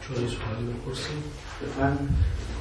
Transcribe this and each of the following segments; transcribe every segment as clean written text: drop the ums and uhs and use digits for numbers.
شما یه سوالی بپرسید؟ بفرمایید.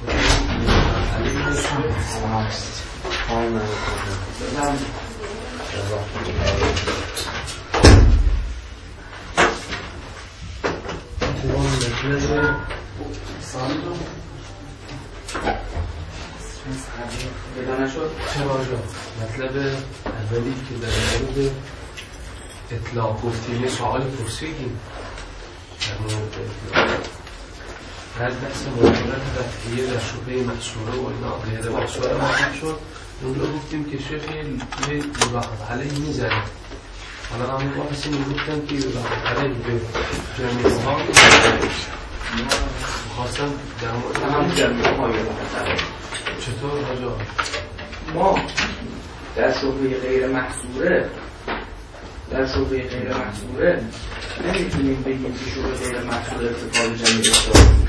مطلب اولی که در مورد اطلاق گفتیم یه سوال پرسیدیم در مورد اطلاق هر بحث مطلب رفتیه در شبه محصوره و اینا غیر محصوره مطلب شد اون رو گفتیم که شیخ یه ملاحظه علیه میزنه حالا همون بحثی میگفتن که ملاحظه علیه به جمعی ها خواستم در مورد همون جمعی ها چطور حاجا؟ ما در شبه غیر محصوره نمیتونیم بگیم که شبه غیر محصوره ارتکاب جمعی اختیار.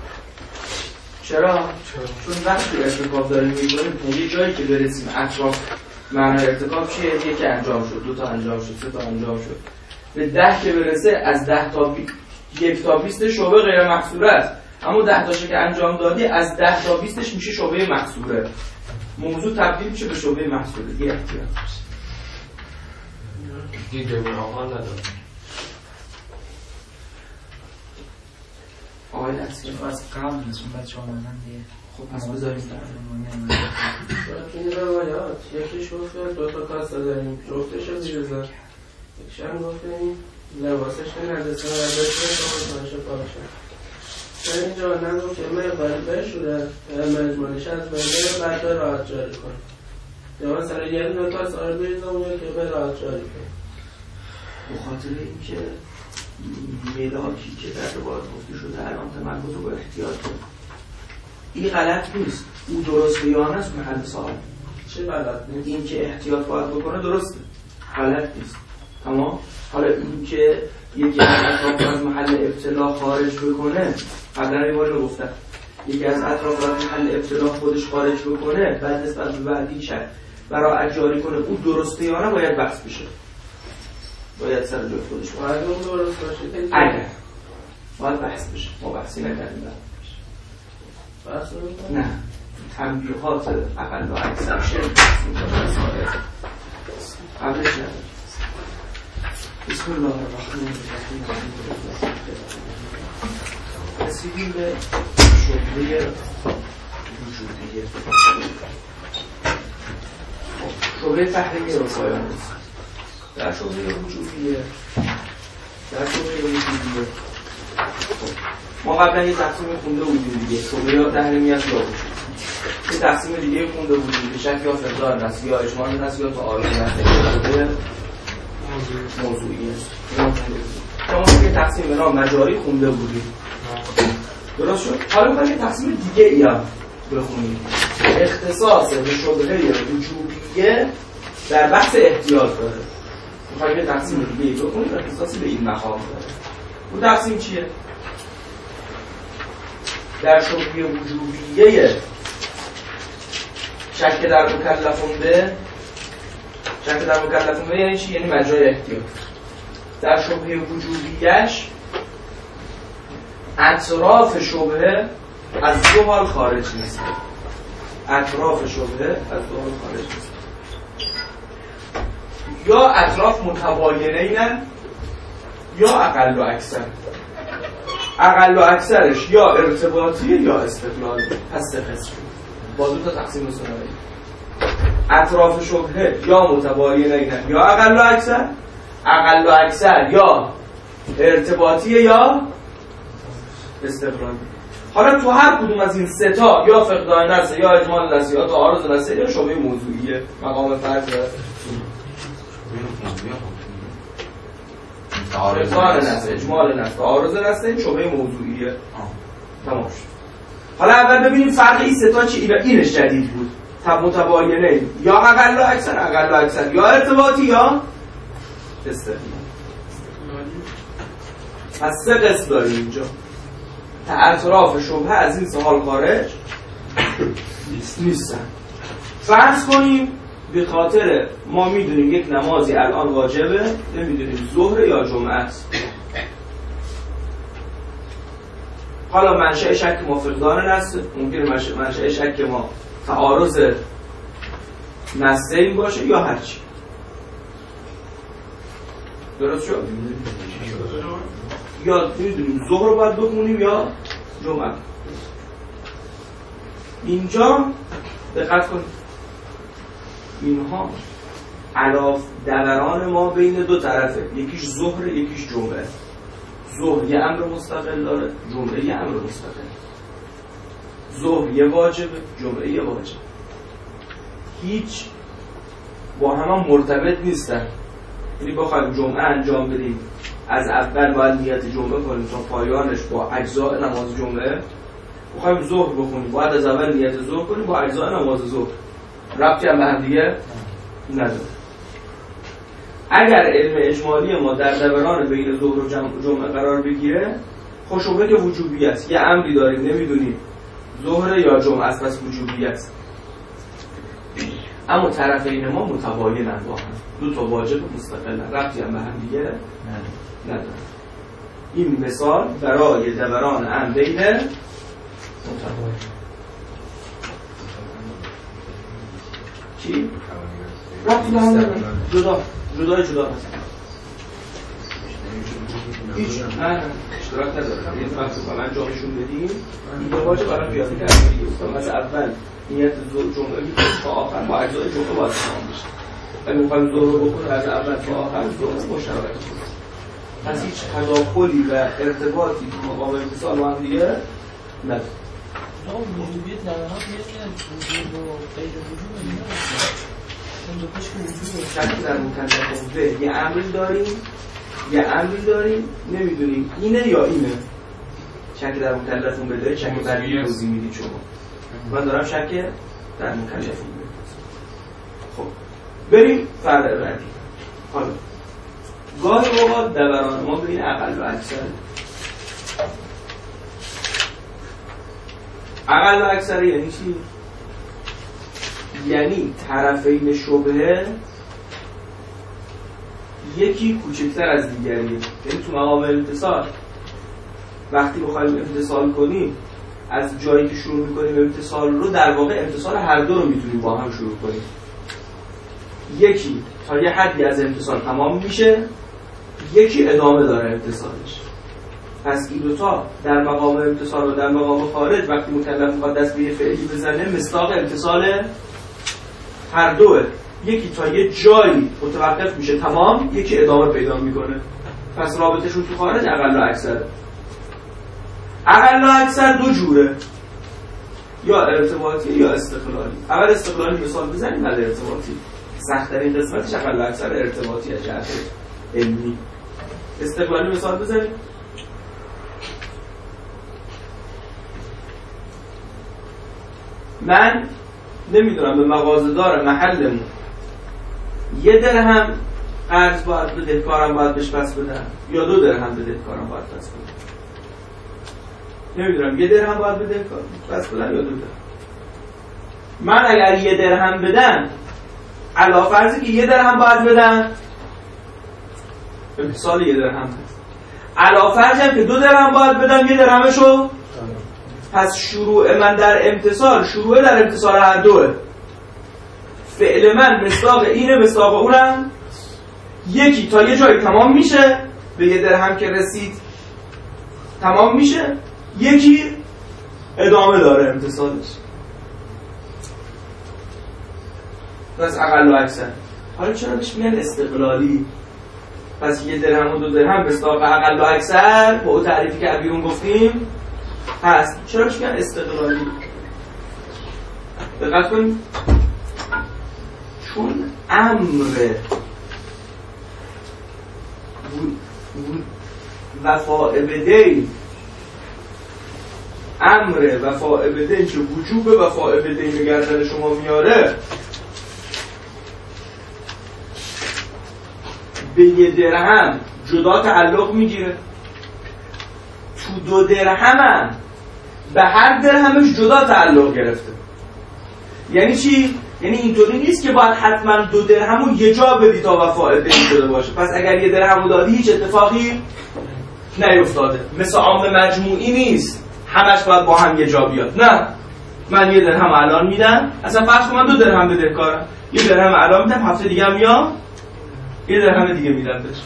چرا؟ چون وقتی ارتکاب داریم میکنیم یه جایی که برسیم اطراف معنی ارتکاب چیه؟ یک انجام شد، 2 تا انجام شد، 3 تا انجام شد، به 10 که برسه از 10 تا 1 تا 20 شبه غیر محصوره است. اما 10 تاشو که انجام دادی از 10 تا 20ش میشه شبه محصوره. موضوع تبدیل میشه به شبه محصوره. یه احتیاط باشه. دیگه من آقا ندارم. آقای دستی از قبل نسون بچه آمدن دیگه. خب پس بذاریم این روایات یکیش گفته 2 تا کاسه داریم جفتش رو زیر زد، یکیش هم گفته این لباسش نردسته نردسته در اینجا نگفت که مقبل بشوره مجموعش از بنده بعد به راحت جاری کنه یا مثلا یه دونه کاس آره بریزم اونجا که به راحت جاری کنه. به خاطر اینکه ملاکی که در روایات گفته شده الان تمرکز رو با احتیاط کنه، این غلط نیست، او درست بیان است محل سوال. چه غلط نیست؟ این که احتیاط باید بکنه درسته، غلط نیست. تمام. حالا این که یکی از اطراف از محل ابتلا خارج بکنه، قبلا یه بار رو گفتم، یکی از اطراف از محل ابتلا خودش خارج بکنه بعد نسبت به بعدی شد برای اجاری کنه، اون درسته یا نه باید بحث بشه، باید سر جای خودش باید اون درست باشه. اگر باید بحث بشه، ما بحثی نکردیم بحث نمی‌کنیم؟ نه، تنبیهات اقل و اکثر شرک قبلش نداریم. بسم الله الرحمن الرحیم. رسیدیم به شبهه وجودیه. شبهه تحریمی رو پایان رسید. در شبهه وجودیه ما قبلا یه تقسیم خونده بودیم دیگه، شبهه تحریمیت یا وجود. یه تقسیم دیگه خونده بودیم که شک یا فقدان است یا اجمال است یا تعارض است. موضوعیه. شما که تقسیم به نام مجاری خونده بودید درست شد؟ حالا میخوایم یه تقسیم دیگه ای هم بخونیم، اختصاص به شبهه وجوبیه در بحث احتیاط داره. میخوایم یه تقسیم دیگه ای بخونیم اختصاصی به این مقام داره. اون تقسیم چیه؟ در شبهه وجوبیه شک در مکلفون به شک در مکلفون به یعنی چی؟ یعنی مجرای احتیاط. در شبهه وجوبیش اطراف شبهه از 2 حال خارج نیست. اطراف شبهه از 2 حال خارج نیست. یا اطراف متباینینن یا اقل و اکثر. اقل و اکثرش یا ارتباطیه یا استقلالی. پس 3 قسم با 2 تا تقسیم ثنایی. اطراف شبهه یا متباینینن یا اقل و اکثر، اقل و اکثر یا ارتباطیه یا استقلالی. حالا تو هر کدوم از این 3 تا یا فقدان نص یا اجمال نص یا تعارض نص یا شبهه موضوعیه. مقام فرض فقدان نص، اجمال نص، تعارض نص این شبهه موضوعیه. تمام شد. حالا اول ببینیم فرق این 3 تا چی؟ اینش جدید بود. متباینه یا اقل و اکثر یا ارتباطی یا استقلالی. پس 3 قسم داریم اینجا. اطراف شبهه از این 3 حال خارج نیستن. فرض کنیم به خاطر ما میدونیم یک نمازی الان واجبه، نمیدونیم ظهر یا جمعه است. حالا منشأ شک ما فقدان نسل، ممکنه منشأ شک ما تعارض نسلین باشه یا هر چی. درست شد؟ یا میدونیم ظهر رو باید بخونیم یا جمعه. اینجا دقت کنید، اینها علاف دوران ما بین دو طرفه، یکیش ظهر یکیش جمعه. ظهر یه امر مستقل داره، جمعه یه امر مستقل. ظهر یه واجبه، جمعه یه واجب. هیچ با هم مرتبط نیستن. یعنی بخوایم جمعه انجام بدیم از اول باید نیت جمعه کنیم تا پایانش با اجزاء نماز جمعه. بخوایم ظهر بخونیم باید از اول نیت ظهر کنیم با اجزاء نماز ظهر. ربطی هم به هم دیگه نداره. اگر علم اجمالی ما در دوران بین ظهر و جمعه قرار بگیره، خشوبه که وجوبی است. یه امری داریم نمیدونیم ظهر یا جمعه است، پس وجوبی است. اما طرفین ما متباینن با هم، دو تا واجب مستقلن، ربطی هم به هم دیگه نداره. این مثال برای دوران امر بین متباین. چی؟ ربطی به هم نداره، جدا هست. هیچ اشتراک نداره. این وقتی با من جامشون بدیم این دو واجب برای پیاده کردن دیگه. مثلا اول نیت جمعه میکنیم تا آخر با اجزای جمعه باید تمام بشه. اگه میخوایم ظهر رو بکنیم از اول تا آخر ظهر مشترک کنیم. پس هیچ تداخلی و ارتباطی تو مقام اتصال با هم دیگه نداره. وجوبیت دوران میاد که وجود و غیر وجود شکی در مکلف به یه امری داریم نمیدونیم اینه یا اینه. شکی در مکلفون بده، شکی در این روزی میدید شما. من دارم شکی در مکلفون بده. خب بریم فرق بعدی. حالا گاهی اوقات دوران ما بین اقل و اکثر. اقل و اکثر یعنی چی؟ یعنی طرفین شبهه یکی کوچکتر از دیگریه. یعنی تو مقام امتصال وقتی بخوایم امتصال کنیم از جایی که شروع میکنیم امتصال رو، در واقع امتصال هر دو رو میتونیم با هم شروع کنیم. یکی تا یه حدی از امتصال تمام میشه، یکی ادامه داره امتصالش. پس این دوتا در مقام امتصال و در مقام خارج وقتی مکلف میخواد دست به یه فعلی بزنه مصداق امتصال هر دوه. یکی تا یه جایی متوقف میشه تمام، یکی ادامه پیدا میکنه. پس رابطه‌شون تو خارج اقل و اکثره. اقل و اکثر دو جوره، یا ارتباطی یا استقلالی. اول استقلالی مثال بزنیم، بعد ارتباطی. سخت‌ترین قسمتش اقل و اکثر ارتباطی از جهت علمی. استقلالی مثال بزنیم. من نمیدونم به مغازه‌دار محلمون یه درهم قرض باید بدهکارم باید بهش پس بدم یا 2 درهم بدهکارم باید پس بدم. نمیدونم یه درهم باید بدهکارم پس بدم یا 2 درهم. من اگر 1 درهم بدم علاوه فرضی که 1 درهم باید بدم، امتصال 1 درهم هست. علاوه فرضی که 2 درهم باید بدم، 1 درهمشو، پس شروع من در امتصال شروع در امتصال هر دوه. فعل من مصداق اینه مصداق اونم، یکی تا یه جایی تمام میشه، به 1 درهم که رسید تمام میشه، یکی ادامه داره امتصالش. پس اقل و اکثر. حالا چرا بهش میگن استقلالی؟ پس 1 درهم و 2 درهم مصداق اقل و اکثر با اون تعریفی که بیرون گفتیم هست. چرا بهش میگن استقلالی؟ دقت کنید، چون امر وفاء بدین، امر وفاء بدین که وجوب وفاء بدین گردن شما میاره، به 1 درهم جدا تعلق میگیره. تو 2 درهم هم به هر درهمش جدا تعلق گرفته. یعنی چی؟ یعنی اینطوری نیست که باید حتما 2 درهم رو یه جا بدی تا وفاء بدین شده باشه. پس اگر 1 درهم رو دادی هیچ اتفاقی نیفتاده. مثل عام مجموعی نیست. همش باید با هم یه جا بیاد. نه، من یه درهم الان میدم، اصلا فرض کن من 2 درهم بدهکارم، یه درهم الان میدم، هفته دیگه هم میام یه درهم دیگه میدم بهش.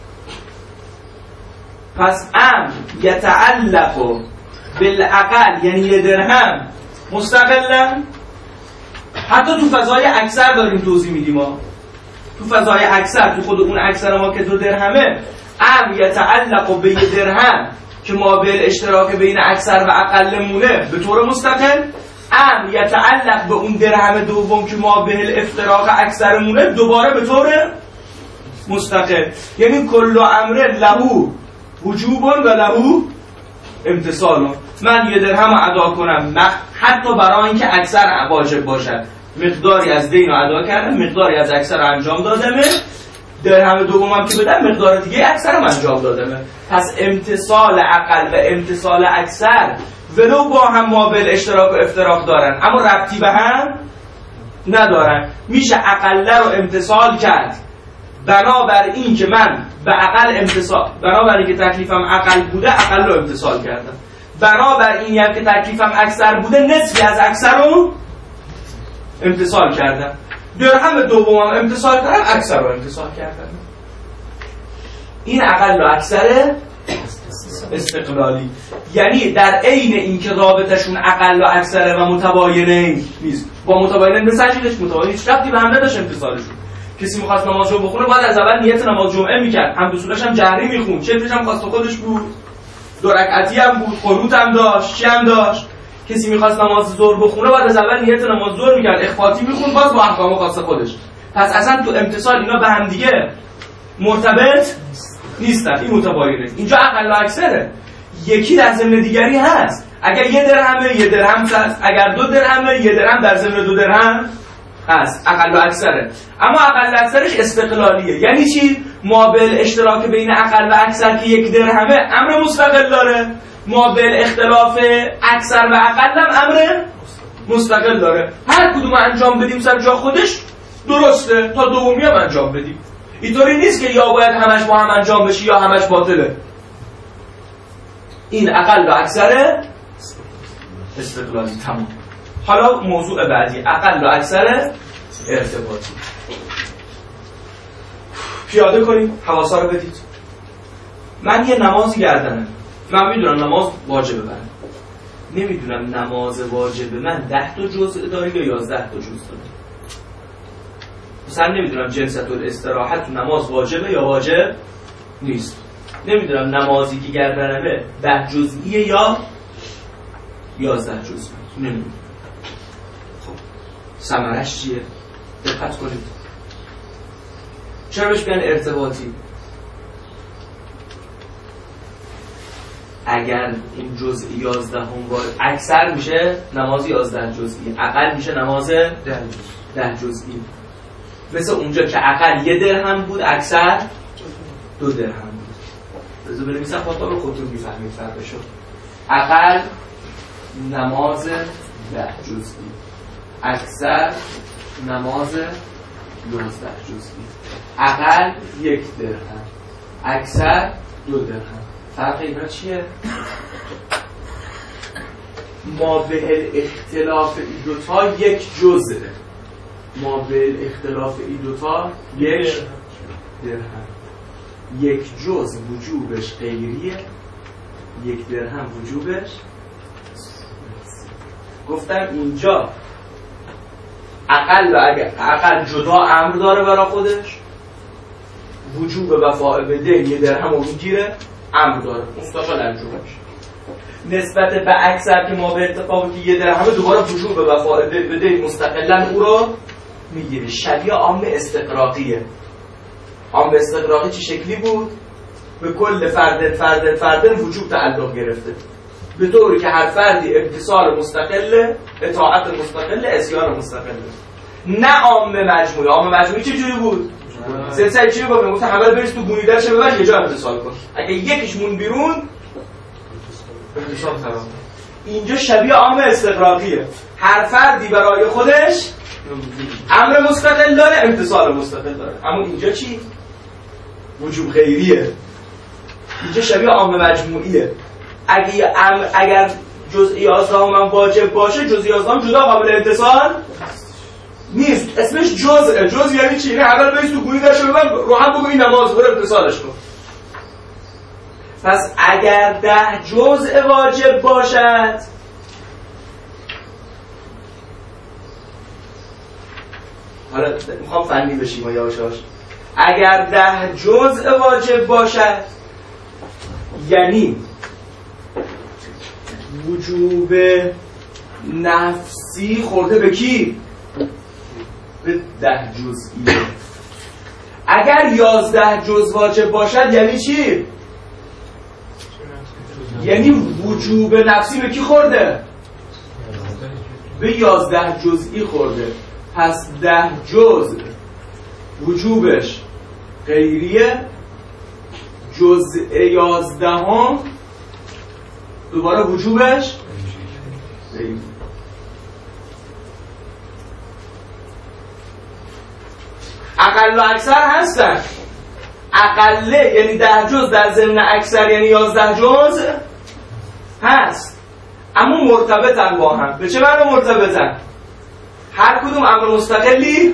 پس امر یتعلق بالاقل، یعنی یه درهم مستقلا. حتی تو فضای اکثر داریم توضیح میدیم ما. تو فضای اکثر، تو خود اون اکثر ما که 2 درهمه، امر یتعلق به یه درهم که مابل اشتراک بین اکثر و اقل مونه به طور مستقل، امر یتعلق به اون درهم دوم که مابل افتراق اکثر مونه دوباره به طور مستقل. یعنی کل امر له وجوب و له امتصال. من یه درهم ادا کنم حتی برای اینکه اکثر واجب باشد، مقداری از دین رو ادا کردم، مقداری از اکثر رو انجام دادمه، درهم دومم که بدم مقدار دیگه اکثر رو انجام دادمه. پس امتصال اقل و امتصال اکثر ولو با هم مابل اشتراک و افتراق دارن اما ربطی به هم ندارن. میشه اقل رو امتصال کرد بنابر این که من به اقل امتصال، بنابر این که تکلیفم اقل بوده اقل رو امتصال کردم، بنابر این هم که تکلیفم اکثر بوده نصفی از اکثر رو امتصال کردم. درهم دومم امتصال کردم، اکثر رو امتصال کردم. این اقل و اکثر استقلالی، یعنی در عین اینکه رابطشون اقل و اکثر و متباینه نیست. با متباینه بسنجیدش، متباینه هیچ ربطی به هم نداشت امتصالشون. کسی می‌خواست نماز رو بخونه باید از اول نیت نماز جمعه می‌کرد، هم دستورش هم جهری می‌خوند، چتش هم خواست خودش بود، 2 رکعتی هم بود، قنوت هم داشت، چی هم داشت. کسی می‌خواست نماز ظهر بخونه باید از اول نیت نماز ظهر می‌کرد، اخفاتی می‌خوند، باز با احکام خاص خودش. پس اصلا تو امتصال اینا به هم دیگه مرتبط نیستن. این متباینه. اینجا اقل و اکثره. یکی در ضمن دیگری هست. اگر یه درهمه یه درهم هست، اگر 2 درهمه یه درهم در ضمن 2 درهم هست. اقل و اکثره. اما اقل و اکثرش استقلالیه. یعنی چی؟ مابل اشتراک بین اقل و اکثر که 1 درهمه امر مستقل داره، مابل اختلاف اکثر و اقل هم امر مستقل داره. هر کدوم انجام بدیم سر جا خودش درسته، تا دومی هم انجام بدیم. اینطوری نیست که یا باید همش با هم انجام بشه یا همش باطله. این اقل و اکثر استقلالی. تمام. حالا موضوع بعدی، اقل و اکثر ارتباطی. پیاده کنید، حواسا رو بدید. من یه نمازی گردنم، من میدونم نماز واجبه برم، نمیدونم نماز واجبه من 10 تا جزء داره یا 11 تا جزء داره. مثلا نمیدونم جلسه الاستراحت تو نماز واجبه یا واجب نیست. نمیدونم نمازی که گردنمه 10 جزئیه یا 11 جزئیه. نمیدونم. خب ثمرش چیه؟ دقت کنید. چرا بهش میگن ارتباطی؟ اگر این جزئی 11 هم وارد، اکثر میشه نماز 11 جزئی، اقل میشه نماز 10 جزئی. مثل اونجا که اقل 1 درهم بود، اکثر 2 درهم بود. بذار بنویسم خاطر رو خودتون میفهمید فرقشو. اقل نماز 10 جزئی، اکثر نماز 11 جزئی. اقل 1 درهم، اکثر 2 درهم. فرق اینا چیه؟ ما به اختلاف این دوتا 1 جزء، ما به اختلاف این دوتا 1 درهم. 1 جزء وجوبش غیریه، 1 درهم وجوبش. گفتم اینجا اقل و اقل جدا امر داره برای خودش، وجوب وفاء به دین 1 درهم رو میگیره، امر داره مستقل انجامش. نسبت به اکثر که ما به اتفاقی که 1 درهم دوباره وجوب وفاء به دین مستقلا او رو میگیره. شبیه عام استقراقیه. عام استقراقی چه شکلی بود؟ به کل فرد وجوب تعلق گرفته، به طوری که هر فردی امتصال مستقله، اطاعت مستقله، اسیان مستقله. نه عام مجموعی. عام مجموعی چه جوری بود؟ سلسله چی بود؟ میگفت همه رو بریز تو گونیدرش ببر یه جا امتصال کن. اگه یکیش مون بیرون امتصال خراب. اینجا شبیه عام استقراقیه. هر فردی برای خودش امر مستقل داره، امتصال مستقل داره. اما اینجا چی؟ وجوب غیریه. اینجا شبیه عام مجموعیه. اگر جزء 11 هم واجب باشه، جزء 11 هم جدا قابل اتصال نیست. اسمش جزء. جزء یعنی چی؟ نه اول بایست تو گویی داشته بگم رو هم بگو این نماز برو اتصالش کن. پس اگر 10 جزء واجب باشد، حالا میخوام فنی بشیم و یواش یواش، اگر 10 جزء واجب باشد یعنی وجوب نفسی خورده به کی؟ به 10 جزئی. اگر 11 جزء واجب باشد یعنی چی؟ یعنی وجوب نفسی به کی خورده؟ به 11 جزئی خورده. پس 10 جزء وجوبش غیریه، جزء 11 هم دوباره وجوبش غیریه. اقل و اکثر هستن. اقله یعنی 10 جزء در ضمن اکثر یعنی 11 جزء هست، اما مرتبطن با هم. به چه معنی مرتبطن؟ هر کدوم امر مستقلی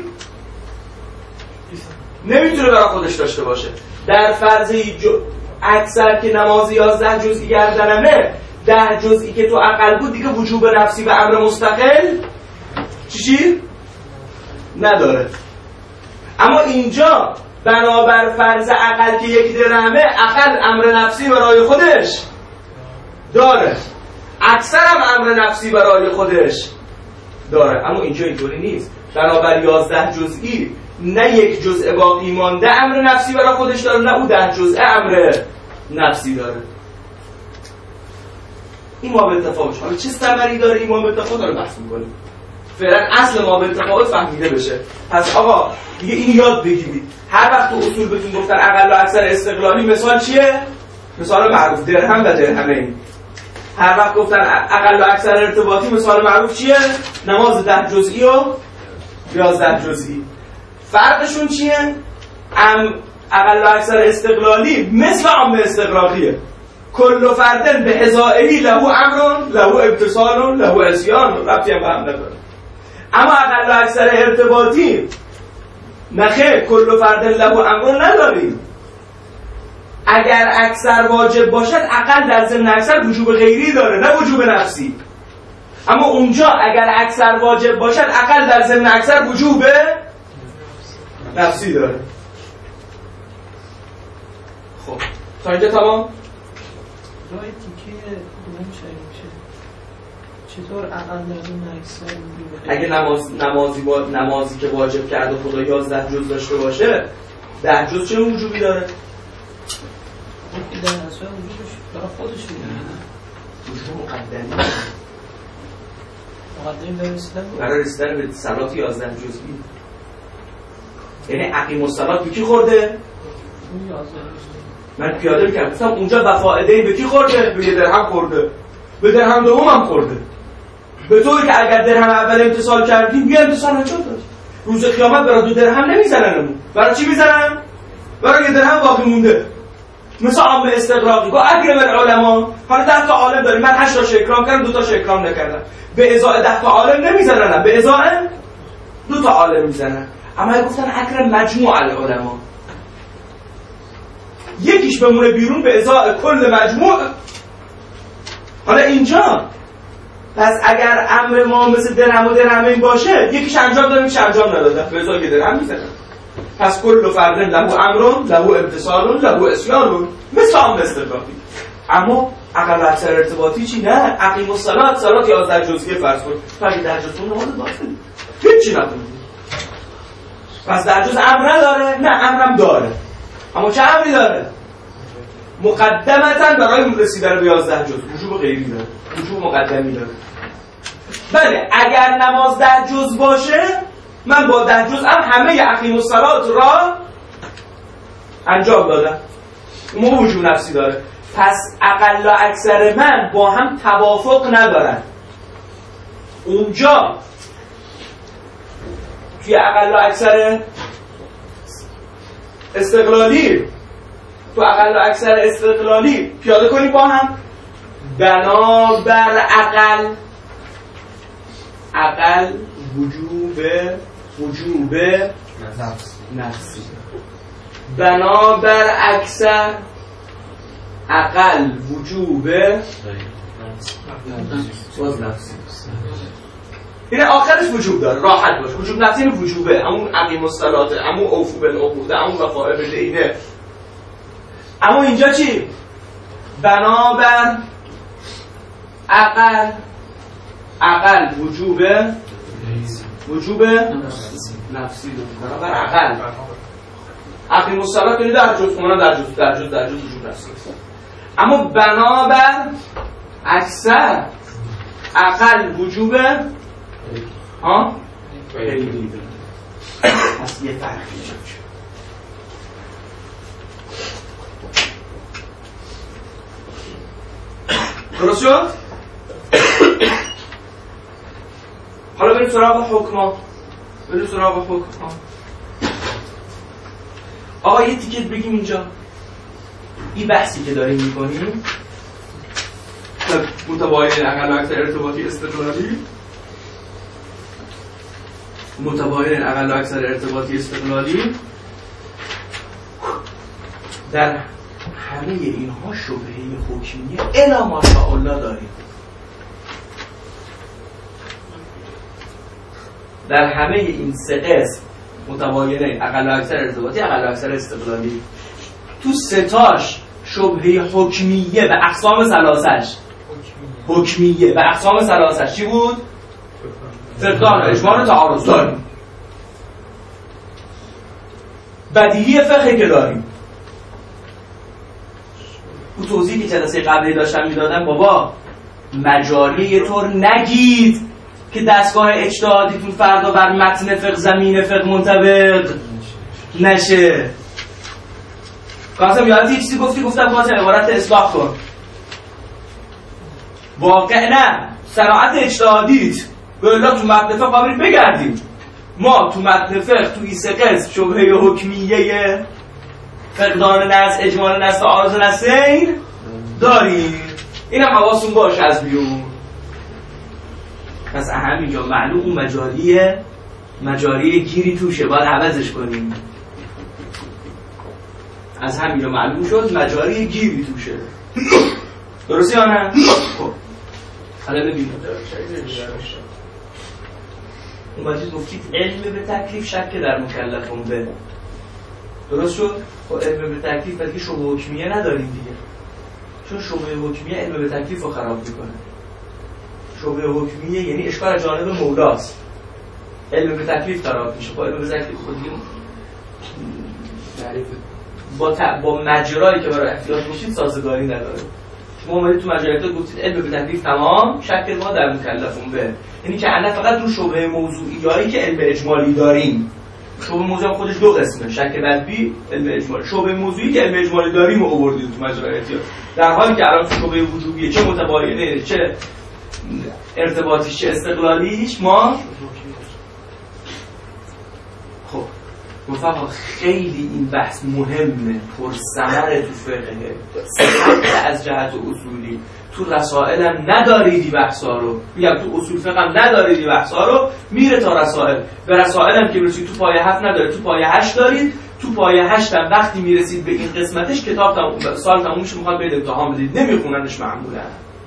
نمیتونه برای خودش داشته باشه. در فرضی اکثر که نماز 11 جزئی گردنمه، 10 جزئی که تو اقل بود دیگه وجوب نفسی و امر مستقل چی؟ نداره. اما اینجا بنابر فرض اقل که 1 درهمه، اقل امر نفسی برای خودش داره، اکثر هم امر نفسی برای خودش داره. اما اینجا اینطوری نیست. بنابر 11 جزئی نه 1 جزء باقی مانده امر نفسی برای خودش داره، نه او 10 جزء امر نفسی داره. این ما به تفاوتش. حالا چه ثمری داره این ما به تفاوت رو بحث می‌کنیم. فعلا اصل ما به تفاوت فهمیده بشه. پس آقا دیگه این یاد بگیرید. هر وقت تو اصول بهتون گفتن اقل و اکثر استقلالی، مثال چیه؟ مثال معروف درهم و درهمین. هر وقت گفتن اقل و اکثر ارتباطی، مثال معروف چیه؟ نماز 10 جزئی و 11 جزئی. فرقشون چیه؟ اقل و اکثر استقلالی مثل عام استقراقیه. کل فردن به ازائهی له امر له ابتصال له عصیان، ربطی هم به هم نداره. اما اقل و اکثر ارتباطی نخیر، کل فردن له امر نداریم. اگر اکثر واجب باشد، اقل در ضمن اکثر وجوب غیری داره، نه وجوب نفسی. اما اونجا اگر اکثر واجب باشد، اقل در ضمن اکثر وجوب نفسی داره. خب تا اینجا تمام؟ رای تیکه دوم میشه چطور اقل در ضمن اکثر وجوب؟ اگه نمازی که واجب کرده خدا 11 جز داشته باشه، 10 جز چه وجوبی داره؟ این در اصلا وجودش برای خودش وجود مقدمی برای رسیدن به صلات 11 جزئی. یعنی اقیم الصلات به کی خورده؟ من پیاده میکنم گفتم اونجا بفائده به کی خورده؟ به 1 درهم خورده، به درهم دوم هم خورده. به طوری که اگر درهم اول امتصال کردیم بیا امتصال نجات داد. روز قیامت برای 2 درهم نمیزننمون. برای چی میزنن؟ برای 1 درهم باقی مونده. مثل عام استقراقی گو اکرم العلماء. حالا 10 تا عالم داریم، من 8 تاش اکرام کردم، 2 تاش اکرام نکردم. به ازای 10 تا عالم نمیزنن، به ازای 2 تا عالم میزنن. اما گفتن اکرم مجموع العلماء، یکیش بمونه بیرون به ازای کل مجموع. حالا اینجا پس اگر امر ما مثل درهم و درهمین باشه، یکیش انجام دادن یکیش انجام ندادن، به ازای 1 درهم میزنن. پس کل فردن له امر له امتصال له عصیان، مثل عام استقراقی. اما اقل و اکثر ارتباطی چی؟ نه، اقیم الصلات، صلات 11 جزئی فرض کن، فقط 10 جزء نماز باطل، هیچی نکنید. پس 10 جزء امر نداره؟ نه، امرم داره. اما چه امری داره؟ مقدمتا برای رسیدن به 11 جزء وجوب غیری داره، وجوب مقدمی داره. بله اگر نماز 10 جزء باشه، من با 10 جزء هم همه اقیم الصلات را انجام دادم، اون وجوب نفسی داره. پس اقل و اکثر من با هم توافق ندارن. اونجا توی اقل و اکثر استقلالی، تو اقل و اکثر استقلالی پیاده کنی با هم، بنابر عقل وجوب نفسی. بنابر اکثر عقل وجوب نفسی. این آخرش وجوب داره، راحت باش. وجوب نفسی این وجوبه، همون عقیم الصلاة، همون اوفو بالعقود، همون وفاء بالدینه. اما اینجا چی؟ بنابر عقل وجوب نفسی داره. بنابر عقیم الصلاة یعنی در جز وجوب نفسی. اما بنابر اکثر عقل وجوب خیلی داره. پس یه فرقی شد. درست شد؟ حالا بریم سراغ حکم. آقا یه تیکت بگیم اینجا. این بحثی که داریم میکنیم متباین عقل و اکثر ارتباطی استقلالی در همه اینها شبهه حکمیه الا ماشاءالله داریم. در همه این سه قسم متباینه عقل و اکثر ارتباطی، عقل و اکثر استقلالی، تو ستاش شبهه حکمیه به اقسام ثلاثش چی بود؟ فقدان اجمال تعارض داریم. بدیهی فقهی که داریم. تو توضیحی که جلسه قبلی داشتم میدادم، بابا مجاری یه طور نگید که دستگاه اجتهادیتون فردا بر متن فقه زمین فقه منطبق نشه. قاسم یادی یه چیزی گفتم قاسم عبارت اصلاح کن. واقع نه صناعت اجتهادیت بلا تو متن فقه قابل بگردیم. ما تو متن فقه تو این سه قسم شبهه حکمیه فقدان نص، اجمال نص، تعارض نصین داریم. اینم حواستون باشه از بیرون. پس اهم اینجا معلوم اون مجاری گیری توشه، باید عوضش کنیم. از همین معلوم شد مجاری گیری توشه. درسته یا نه؟ خب حالا ببینیم. اومدید گفتید علم به تکلیف شک در مکلفون به. درست شد؟ خب علم به تکلیف بلکه شبهه حکمیه نداریم دیگه. چون شبهه حکمیه علم به تکلیف رو خراب میکنه. شبهه حکمیه یعنی اشکال جانب مولاست. علم به تکلیف خراب میشه. با علم به تکلیف خودیم با مجرایی که برای احتیاط میشید سازگاری نداره. شما اومدید تو مجرات گفتید علم به تکلیف تمام، شک ما در مکلفون به. یعنی که الان فقط رو شبهه موضوعیایی که علم اجمالی داریم. شبهه موضوعی خودش دو قسمه، شک بدبی، علم اجمالی. شبهه موضوعی که علم اجمالی داریم رو آوردید تو مجرای احتیاط. در حالی که الان شبهه وجوبیه، چه متباینه، چه ارتباطیش، چه استقلالیش، ما خب رفقا خیلی این بحث مهمه، پرثمره تو فقهه، از جهت اصولی. تو رسائل هم نداریدی بحثا رو، میگم تو اصول فقه هم نداریدی بحثا رو، میره تا رسائل. به رسائل هم که برسید تو پایه 7 نداره، تو پایه 8 دارید. تو پایه 8 هم وقتی میرسید به این قسمتش کتاب سال تموم میشه، میخواد برید امتحان بدید، نمیخوننش معمولا.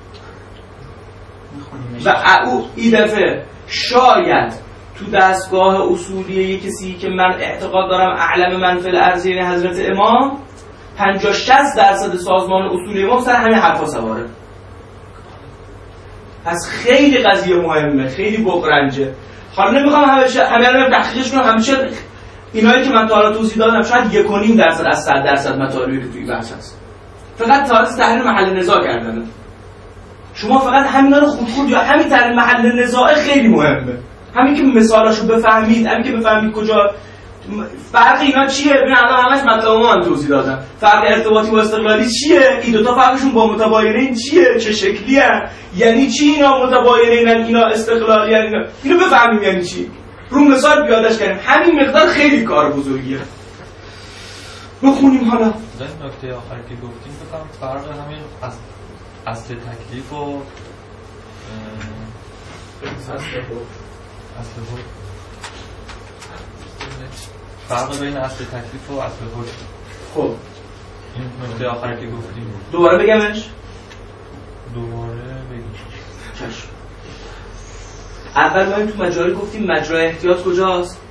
و او این دفعه شاید تو دستگاه اصولی یک کسی که من اعتقاد دارم اعلم من فی الارض یعنی حضرت امام 50-60% سازمان اصولی امام سر همین حرفا سواره. پس خیلی قضیه مهمه، خیلی بغرنجه. حالا نمیخوام همه رو تحقیقش کنم، همیشه اینایی که من تا حالا توضیح دادم شاید 1.5% از 100% مطالبی که توی بحث هست. فقط تاریخ تحلیل محل نزاع کردن. شما فقط همینا رو خود یا همین تحلیل محل نزاع خیلی مهمه. همین که مثالاشو بفهمید، همین که بفهمید کجا فرق اینا چیه. ببین الان همش مطلب من توضیح دادم. فرق ارتباطی با استقلالی چیه؟ این دو تا فرقشون با متباینه چیه؟ چه شکلی هست؟ یعنی چی اینا متباینه اینا استقلالی اینا؟ اینو بفهمیم یعنی چی. رو مثال بیادش کردیم. همین مقدار خیلی کار بزرگیه. بخونیم حالا. نکته آخری که گفتیم بفهم فرق همین اصل تکلیف و اصل حکم. فرق بین اصل تکلیف و اصل حکم. خب این نکته آخری که گفتیم دوباره بگمش؟ دوباره بگیم. چشم. اول ما تو مجاری گفتیم مجرای احتیاط کجاست؟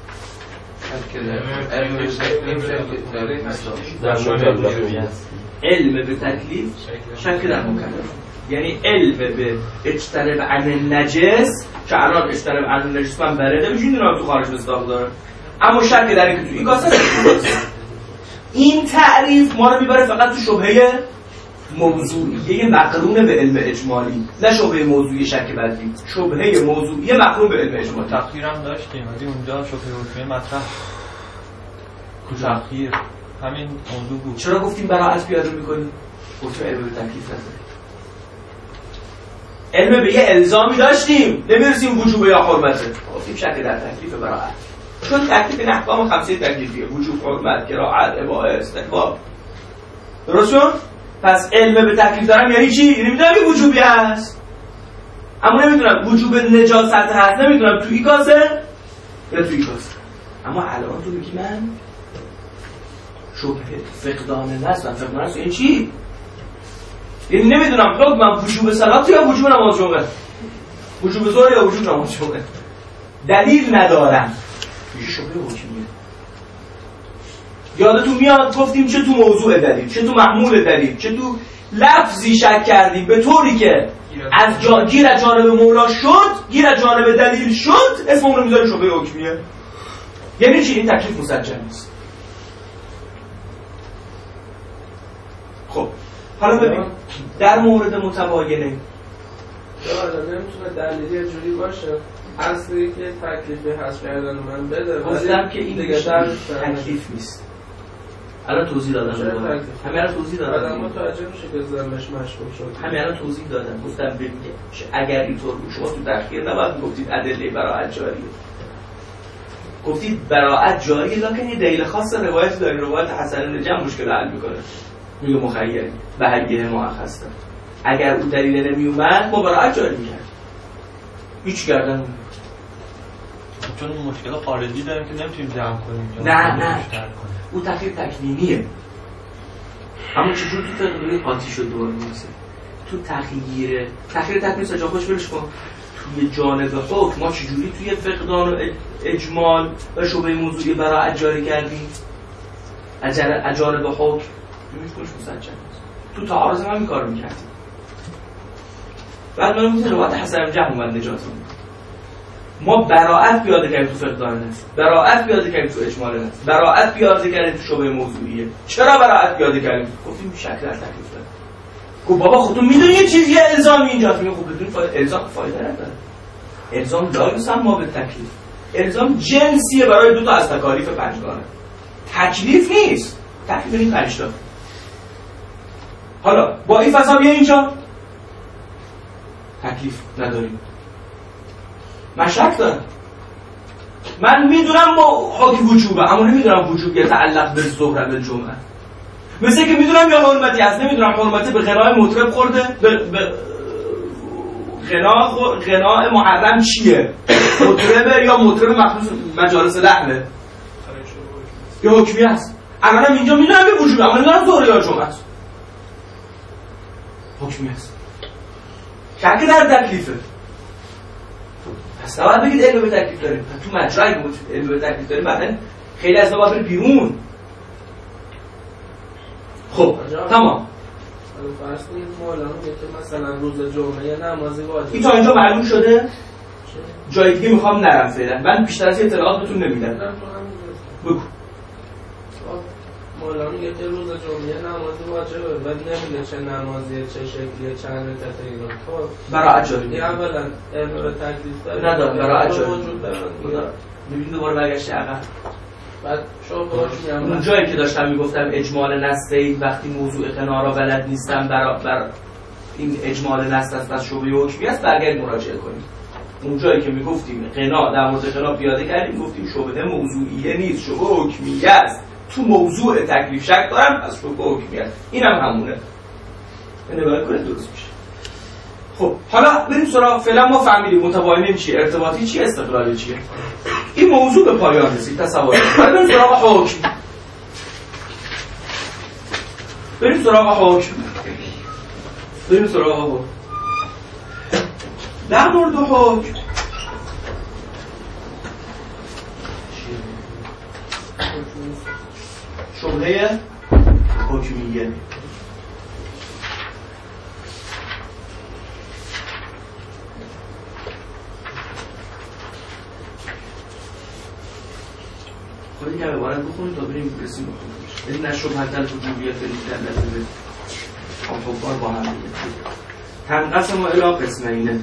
علم به تکلیف شک در مکلف، یعنی علم به اجتنب عن نجس که الان اجتنب عن نجس من برده بشین دونم تو خارج مصداق داره، اما شک در این که تو این کاسه این تعریف ما رو میبره فقط تو شبهه موضوعیه مقرون به علم اجمالی، نه شبهه موضوعی شک بدی، شبهه موضوعی مقرون به علم اجمالی. تأخیر هم داشتیم ولی اونجا شبهه حکمی مطرح. کجا؟ تأخیر همین موضوع بود. چرا گفتیم براعت پیاده میکنیم؟ گفتیم علم به تکلیف نداره. علم به یه الزامی داشتیم نمیرسیم وجوب یا حرمته، گفتیم شک در تکلیف براعت، چون تکلیف این احکام خمسه تکلیفیه، وجوب، حرمت، کراهت، اباحه، استحباب. درست شد؟ پس علم به تکلیف دارم یعنی چی؟ یعنی میدونم که وجوبی هست، اما نمیدونم وجوب نجاست هست، نمیدونم توی کاسه یا توی کاسه. اما الان تو میگی من شبه فقدان نست، فقدان نست این چی؟ یعنی نمیدونم حکمم وجوب صلات یا وجوب نماز جمعه، وجوب ظهر یا وجوب نماز جمعه، دلیل ندارم، میشه شبه حکمیه. یادتون میاد گفتیم چه تو موضوع دلیل، چه تو محمول دلیل، چه تو لفظی شک کردیم به طوری که از گیر از جانب مولا شد، گیر از جانب دلیل شد، اسم اون رو میذاریم شبه حکمیه. یعنی چی؟ این تکلیف مسجل نیست. خب حالا ببین در مورد متباینه نمیتونه دلیلی جوری باشه اصلی که تکلیفی هست کردن من بده، گفتم که این دیگه تکلیف نیست. الان توضیح دادم، همین الان توضیح دادم، آدم متوجه میشه که ذهنش مشغول شد. همین الان توضیح دادم، گفتم ببین اگر اینطور بود شما تو تأخیر نباید گفتید ادله براءت جاریه، گفتید براءت جاریه لکن یه دلیل خاص روایت داریم، روایت حسن بن جم مشکل حل میکنه، میگه مخیر به حیه مؤخذ داره، اگر اون دلیل نمی اومد ما براءت جاری میکرد، هیچ گردن نمی‌کنه. چون مشکل خارجی داریم که نمیتونیم جمع کنیم. نه اون تخییر تکوینیه، اما چجور تو تغییر قاطی شد دوباره میرسه تو تخییر تکوین سجا خوش برش کن توی جانب حکم ما چجوری توی فقدان و اجمال و شبه موضوعی براءت جاری کردیم از جانب حکم میکنش مسجل تو تعارض هم این کار میکردیم. بعد ما میتونیم روایت حسن جهم و نجات ما براءت پیاده کردیم تو فقدان نست، براءت پیاده کردیم تو اجمال نست، براءت پیاده کردیم تو شبه موضوعیه. چرا براءت پیاده کردیم؟ گفتیم شک در تکلیف داره. گفت بابا خودتون میدونی یه چیزی الزامی اینجاست، میگه خب بدون الزام فایده نداره. الزام لا یسمى بالتکلیف، الزام جنسیه برای دو تا از تکالیف پنجگانه، تکلیف نیست. تکلیف این پنج تا. حالا با این فضا بیا اینجا تکلیف نداریم، من شک دارم، من میدونم با حکم وجوبه اما نمیدونم وجوب یتعلق به ظهر به جمعه، مثل که میدونم یا حرمتی هست، نمیدونم حرمتی به غنای مطرب خورده، به غنا محرم چیه، مطربه یا مطرب مخصوص مجالس لحنه یا حکمی هست. الانم اینجا میدونم به وجوبه اما نمیدونم ظهر یا جمعه است، حکمی هست، شک در تکلیفه. پس نباید بگید علم به تکلیف داریم، تو مجرای علم به تکلیف داریم بعدن خیلی از نباید بریم بیرون. خب تمام. فرض کنید مولانا میگه که مثلا روز جمعه نمازی واجبه، این تا اینجا معلوم شده؟ جای دیگه میخوام نرم فعلا، من بیشتر از اطلاعات بهتون نمیدم. بگو. مولانا میگه که روز جمعه نمازی واجبه ولی نمیگه چه نمازیه، چه شکلیه، چند رکعته اینا. خب براءت جاری. این اولا علم به تکلیف داره. نداره براءت جاری. وجود داره. ببین دوباره برگشت عقب. بعد شما باهاش میام اون جایی که داشتم میگفتم اجمال نسته وقتی موضوع غنا را بلد نیستم بر این اجمال نسته است از شبهه حکمی است، برگردید مراجعه کنید. اون جایی که میگفتیم غنا در مورد غنا پیاده کردیم گفتیم شبهه موضوعیه نیست، شبهه حکمیه است. تو موضوع تکلیف شک دارم پس شبهه حکمیه است. اینم همونه. نگاه کنید درست میشه. خب حالا بریم سراغ. فعلا ما فهمیدیم متباینه چیه، ارتباطی چیه، استقلالی چیه. این موضوع به پایان رسید. تصور کنید. بریم سراغ حکم. بریم سراغ حکم. در مورد حکم شبهه حکمیه. خودی که عبارت بخونید تا بریم برسیم بخونیش. این نشبهت الوجوبیه فعلی در نظر حکم‌بار با هم دیگه تنقسم الی قسمین.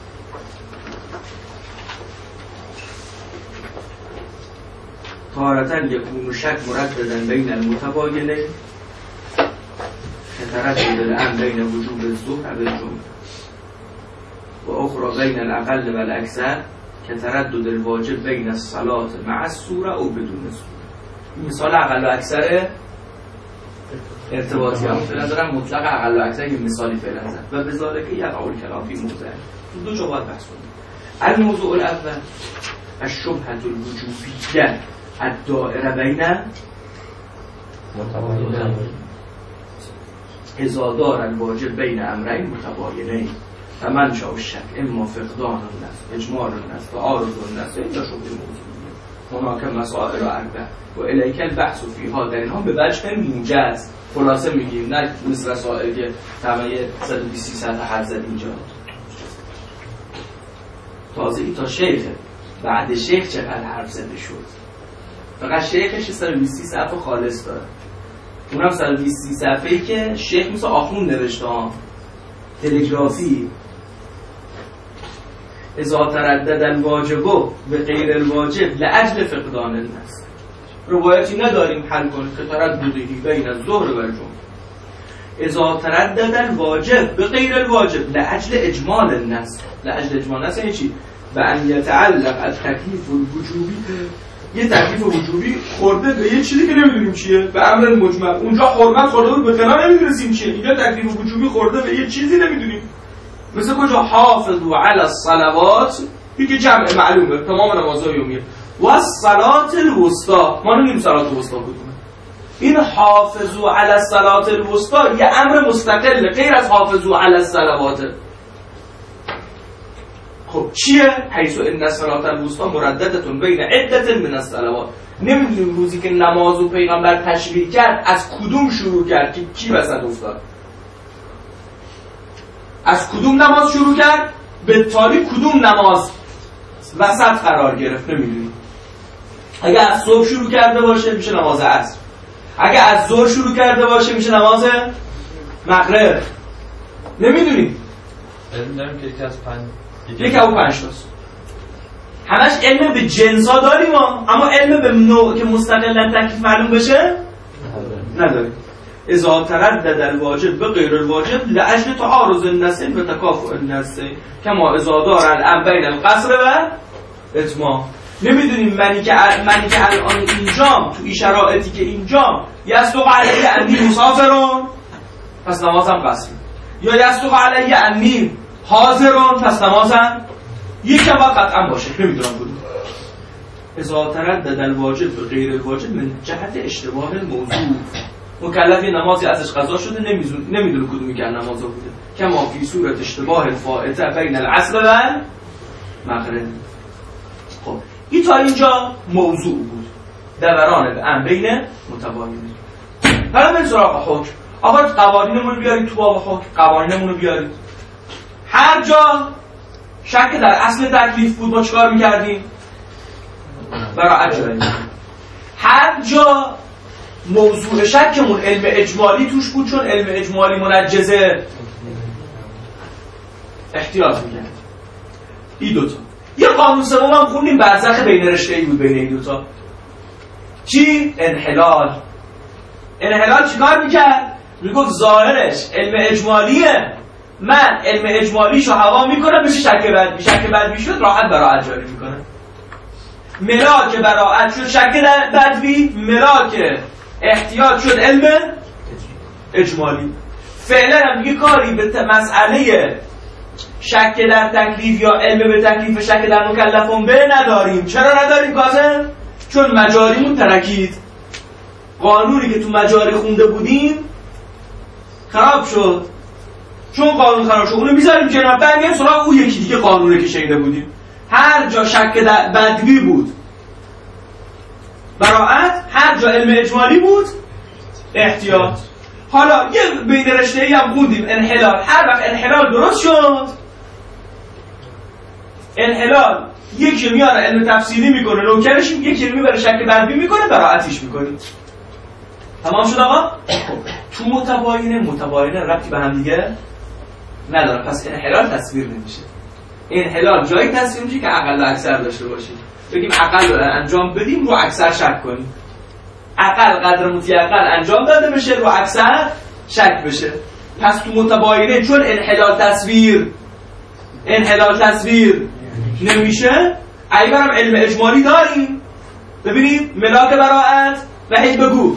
تارة يكون شك مرددا بين المتباينين كتردد الآن بين وجوب الظهر بالجملة، وأخرى بين الأقل والأكثر كتردد الواجب بين الصلاة مع السورة أو بدون السورة. مثال أقل و أکثر ارتباطی هم فعلا دارم مطلق اقل و اکثر این مثالی فعلا زد و به ذالک یقع الکلام فی موضع. دو جا باید بحث کنیم. الموضوع الاول الشبهة الوجوبیه الدائره بین اذا دار الواجب بین امرین متباینین و منشأ الشک اما فقدان النص اجمال النص تعارض النص. اینجا شبهه موضوعیه. هناك مسائل اربع و الیک البحث فیها، در اینها به وجه موجز. خلاصه میگیم، نه مثل رسائل که تمام 120 صفحه حرف زد اینجا. تازه ای تا شیخ بعد شیخ چقدر حرف زده شد. فقط شیخش 120 صفحه خالص داره، اونم 120 صفحه‌ای که شیخ مثل آخوند نوشته ها، تلگرافی. اذا تردد الواجب به غیر الواجب لاجل فقدان النص. روایتی نداریم حل کنیم که ترددی بین الظهر و الجمعه. اذا تردد الواجب به غیر الواجب لاجل اجمال النص. لاجل اجمال النص یعنی چی؟ به ان یتعلق التکلیف الوجوبی، یه تکلیف وجوبی خورده به یه چیزی که نمیدونیم چیه، به امر مجمل. اونجا حرمت خورده بود به قنا نمیدونیم چیه، اینجا تکلیف وجوبی خورده به یه چیزی نمیدونیم. مثل کجا حافظوا علی الصلوات، که جمع معلومه تمام نمازهای یومیه، و الصلاة الوسطی. ما نمیدونیم صلات الوسطی کدومه. این حافظوا علی الصلاة الوسطی یه امر مستقله غیر از حافظوا علی الصلوات. خب چیه؟ حیث ان الصلاة الوسطی مرددة بین عدة من الصلوات. نمیدونیم روزی که نمازو پیغمبر تشریع کرد از کدوم شروع کرد که کی وسط افتاد، از کدوم نماز شروع کرد، به تالی کدوم نماز وسط قرار گرفت نمیدونیم. اگه از صبح شروع کرده باشه میشه نماز عصر، اگه از ظهر شروع کرده باشه میشه نماز مغرب. نمیدونیم. داریم که یکی از پنج تاست. همش علم به جنسا داریم اما علم به نوع که مستقلا تکلیف معلوم بشه نداریم. اذا تردد الواجب به غیر الواجب لاجل تعارض النص و تکافؤ النص کما اذا دار الامر بین القصر و اتمام. نمیدونیم منی که الان اینجام تو این شرایطی که اینجام یصدق علیه انی مسافرون پس نمازم قصر، یا یصدق علیه انی حاضرون پس نمازم یکم باید قطعا باشه، نمیدونم کدوم. اذا تردد الواجب به غیر الواجب من جهت اشتباه الموضوع، مکلف یه نمازی ازش قضا شده نمیدونه کدومی که نمازا بوده، کما فی صورت اشتباه الفائته بین العصر و مغرب. خب این تا اینجا موضوع بود، دوران به بین متباینین. حالا بریم سراغ حکم. آقا قوانینمون رو بیارید تو باب حکم، قوانینمون رو بیارید. هر جا شک در اصل تکلیف بود ما چیکار می‌کردیم؟ برای اجرایی. هر جا موضوع شکمون علم اجمالی توش بود، چون علم اجمالی منجزه، احتیاط می‌کردیم. این دوتا. یه قانون سوم هم خوندیم، برزخ بین رشته‌ای بود بین این دوتا. چی؟ انحلال. انحلال چیکار می‌کرد؟ میگفت ظاهرش علم اجمالیه، من علم اجمالیشو هوا میکنم بشه شک بدبی، شک بدبی شد راحت براعت جاری میکنه. ملاک براعت شد شک بدبی، ملاک احتیاط شد علم اجمالی. فعلا هم دیگه کاری به مسئله شک در تکلیف یا علم به تکلیف شک در مکلفون به نداریم. چرا نداریم کازم؟ چون مجاریمون ترکید. قانونی که تو مجاری خونده بودیم خراب شد. چون قانون خراب شد اونو میذاریم کنار، برگردیم سراغ اون یکی دیگه قانونی که شنیده بودیم. هر جا شک در بدوی بود براءت، هر جا علم اجمالی بود احتیاط. حالا یه بین رشته‌ای هم خوندیم انحلال. هر وقت انحلال درست شد، انحلال یکی میاره علم تفسیری میکنه نوکرش، یکی میبره شک بدوی میکنه براءتش میکنیم. تمام شد آقا؟ تو متباینه ربطی به هم دیگه نداره، پس انحلال تصویر نمیشه. انحلال جایی تصویر میشه که اقل و اکثر داشته باشیم. بگیم اقل رو انجام بدیم رو اکثر شک کنیم، اقل قدر متیقن انجام داده بشه رو اکثر شک بشه. پس تو متباینه چون انحلال تصویر نمیشه، ایوارم علم اجمالی داریم. ببینید ملاک براءت و هی بگو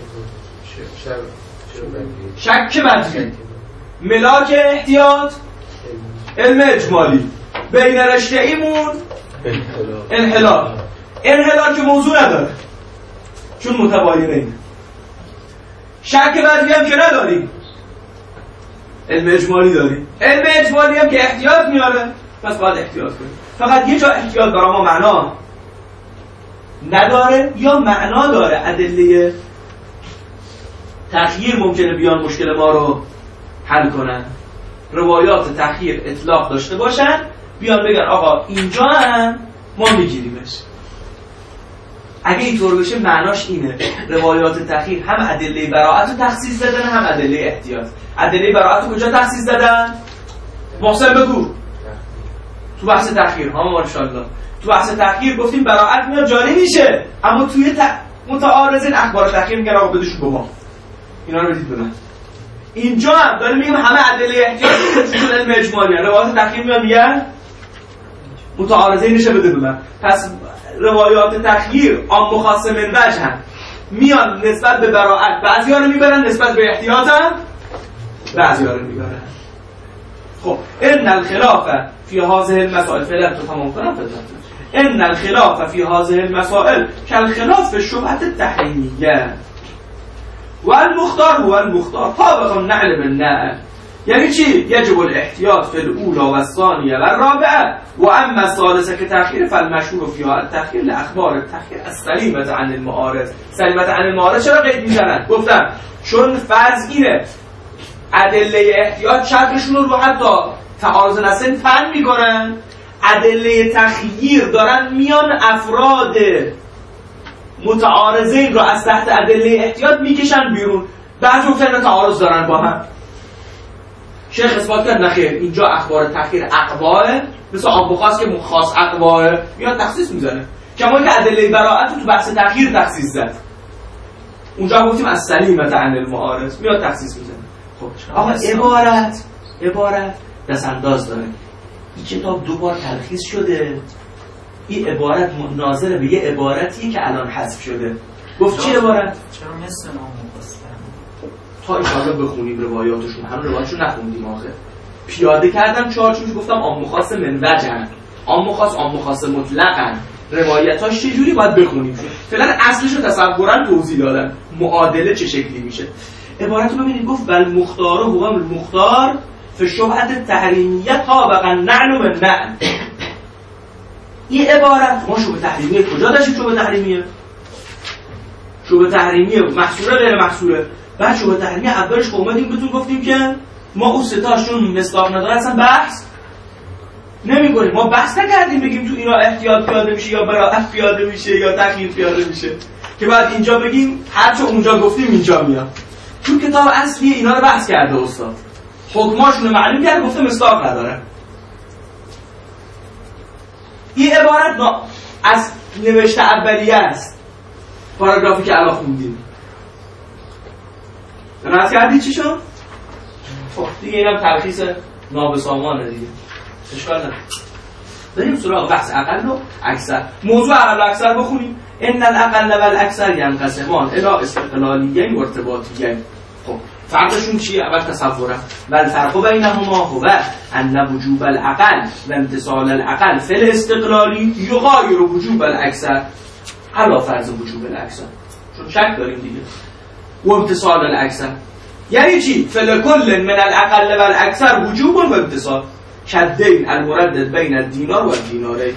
شک بدوی، ملاک احتیاط، علم اجمالی، بین رشته ایمون انحلال که موضوع نداره چون متباینه اینه. شک بدوی هم که نداریم، علم اجمالی داریم. علم اجمالی هم که احتیاط میاره، پس باید احتیاط کنیم. فقط یه جا احتیاط برای ما معنا نداره یا معنا داره. ادله تخییر ممکنه بیان مشکل ما رو حل کنن. روایات تخییر اطلاق داشته باشن، بیان بگن آقا اینجا هم ما میگیریمش. اگه اینطور بشه معناش اینه روایات تخییر هم ادله براءت رو تخصیص دادن هم ادله احتیاط. ادله براءت رو کجا تخصیص دادن؟ محسن بگو. تو بحث تخییر ها ماشاءالله. تو بحث تخییر گفتیم براءت میاد جاری میشه، اما توی متعارضین اخبار تخییر میگن آقا بدش به ما. اینا رو بدید به من. اینجا هم داریم میگیم همه ادله احتیاطی که علم اجمالی روایات تخییر میاد میگن متعارضین نشه بده به من. پس روایات تخییر عام خاص من وجه هم میان نسبت به براءت بعضی‌ها رو میبرن، نسبت به احتیاط هم بعضی‌ها رو میبرن. خب ان الخلاف فی هذه المسائل فعلا تو تمام کنم خدمتتون. ان الخلاف فی هذه المسائل كالخلاف الشبهة التحریمیه و المختار هو المختار طابق النعل بالنعل. یعنی چی؟ یجب الاحتیاط فی الاولى و الثانیه و الرابعه و اما الثالثه که تأخیر فالمشهور فیها التأخیر لاخبار التأخیر السلیمة عن المعارض. سلیمة عن المعارض چرا قید میزنن؟ گفتم چون فرض اینه ادله احتیاط شرطشون رو حتی تعارض نسل فن میکنن، ادله تخییر دارن میان افراد متعارضین رو از تحت ادله احتیاط میکشن بیرون. بعضی گفتن تعارض دارن با هم. شیخ اثبات کرد نخیر، اینجا اخبار تخییر اقواه مثل آب خاص که خاص اقواه میاد تخصیص میزنه، کما که ادله براءت رو تو بحث تخییر تخصیص زد. اونجا گفتیم از سلیمة عن المعارض میاد تخصیص میزنه. خب آقا عبارت دست انداز داره. این کتاب دوبار تلخیص شده، این عبارت ناظر به یه عبارتیه که الان حذف شده. گفت چی عبارت؟ چرا مثل ما مفصل تا انشاءالله بخونیم روایاتشون، همون روایاتشون نخوندیم آخه. پیاده کردم چارچوبش، گفتم عام خاص من وجهن، عام خاص مطلقن، روایتاش چجوری باید بخونیم. فعلا اصلش رو تصورا توضیح دادن، معادله چه شکلی میشه. عبارت رو ببینید، گفت بل مختار هو المختار فی شبهة التحریمیه طابق النعل بالنعل. این عبارت ما شبهه تحریمیه کجا داشتیم؟ شبهه تحریمیه محصوره غیر محصوره. بعد شبهه تحریمیه اولش که اومدیم بهتون گفتیم که ما اون ستاشون مصداق نداره اصلا بحث نمی‌کنیم. ما بحث نکردیم بگیم تو اینا احتیاط پیاده میشه یا براءت پیاده میشه یا تخییر پیاده میشه که بعد اینجا بگیم هر چه اونجا گفتیم اینجا میاد. تو کتاب اصلی اینا رو بحث کرده استاد، حکماشون رو معلوم کرد، گفته مصداق نداره. این عبارت از نوشته اولیه است، پاراگرافی که الان خوندیم. ناز کردی چی شد؟ خب دیگه اینم تلخیص نابسامانه دیگه، اشکال نداره. بریم سراغ بحث اقل و اکثر. موضوع اقل و اکثر بخونیم. ان الاقل و الاکثر ینقسمان الی استقلالیین و ارتباطیین. خب فرقشون چیه؟ اول تصوره و الفرق بینهما هو ان وجوب الاقل و امتثال الاقل فی الاستقلالی یغایر وجوب الاکثر علی فرض وجوب الاکثر. چون شک داریم دیگه. و امتثال الاکثر یعنی چی؟ فلکل من الاقل و الاکثر وجوب و امتثال کدین المردد بین الدینار و الدینارین.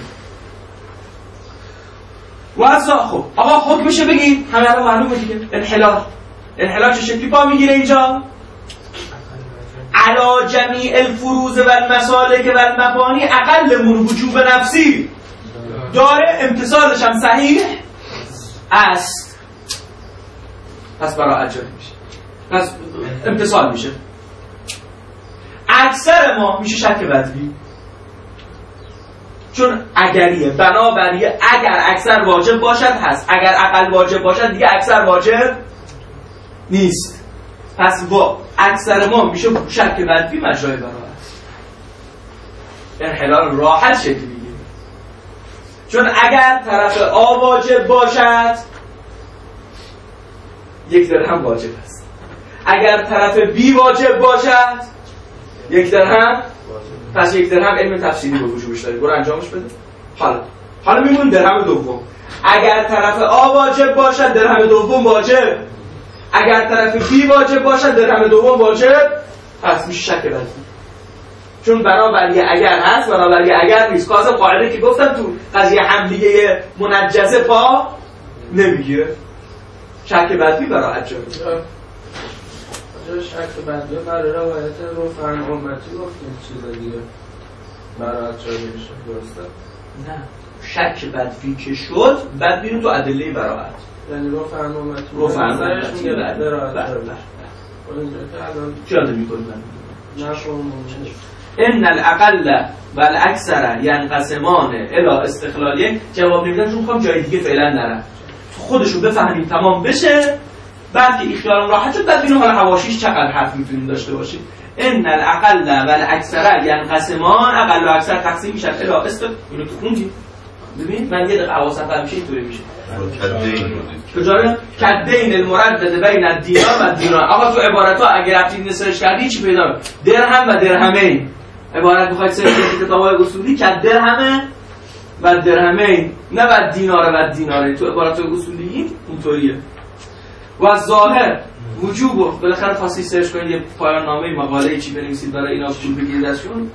خب آقا حکمشه بگید، همه الان معلومه دیگه. انحلال چه شکلی پا میگیره اینجا؟ علا جمیع الفروض و المسالک و المبانی اقل من وجوب نفسی داره، امتثالش هم صحیح است، پس براءت جاری میشه، پس امتثال میشه. اکثر ما میشه شک بدوی، چون اگریه، بنابراین اگر اکثر واجب باشد هست، اگر اقل واجب باشد دیگه اکثر واجب نیست. پس با اکثر ما میشه شک بدوی مجرای براءت. انحلال راحت شکل میگیره، چون اگر طرف آ واجب باشد 1 درهم واجب است، اگر طرف بی واجب باشد 1 درهم، پس 1 درهم علم تفصیلی رو وجوبش داره، برو انجامش بده. حالا میمون درهم دوم، اگر طرف آ واجب باشد درهم دوم واجب، اگر طرف بی واجب باشد درهم دوم واجب، پس میشه شک بدوی، چون بنابراین اگر هست بنابراین اگر نیست. کاسم قاعده که گفتم تو قضیه حملیه منجزه پا نمیگیره، شک بدوی براءت جاری. شک بدوی برای روایت رفع عن امتی گفتیم چیز دیگه براءت جاری میشه، درسته؟ نه، شک بدوی که شد بعد میریم تو ادله براءت، یعنی رفع عن امتی رفع عن امتی میگه براءت جاری میشه. چیاده میکنیم نشون ان الاقل و الاکثر ینقسمان الی استقلالیه. جواب نمیدم چون میخوام جای دیگه فعلا نرم، خودشو بفهمیم تمام بشه، بعد که اختیارم راحت شد بعد ببینیم حالا حواشیش چقدر حرف میتونیم داشته باشیم. ان الاقل و الاکثر ینقسمان، اقل و اکثر تقسیم میشن الی اینو تو خوندیم. ببین من یه دقیقه حواسم پرت میشه اینطوری میشه. کجاره؟ کدین المردد بین الدینار و الدینار. آقا تو عبارت‌ها اگه رفتید سرچ کردی چی پیدا می‌کنی؟ درهم و درهمین. عبارت بخواید سرچ کنید کتاب‌های اصولی که درهم و درهمین، نه و دینار و دیناره. تو عبارت‌های اصولی اینطوریه. و ظاهر وجوب، بالاخره فارسی سرچ کنید یه پایان نامه مقاله چی بنویسید برای اینا پول بگیرید ازشون.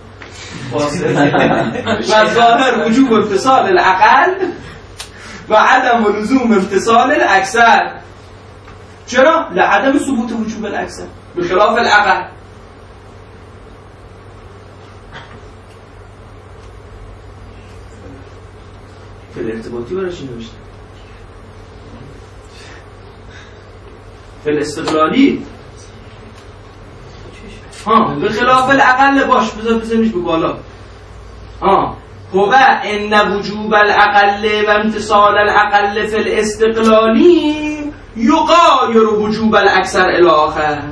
و ظاهر وجوب امتثال الاقل و عدم لزوم امتثال الاکثر. چرا؟ لعدم ثبوت وجوب الاکثر بخلاف الاقل. فعل ارتباطی برای چی نوشته؟ فعل استقلالی بخلاف الاقل باش، بذارش به بالا. هو ان وجوب الاقل و امتثال الاقل فی الاستقلالی یغایر وجوب الاکثر الی آخر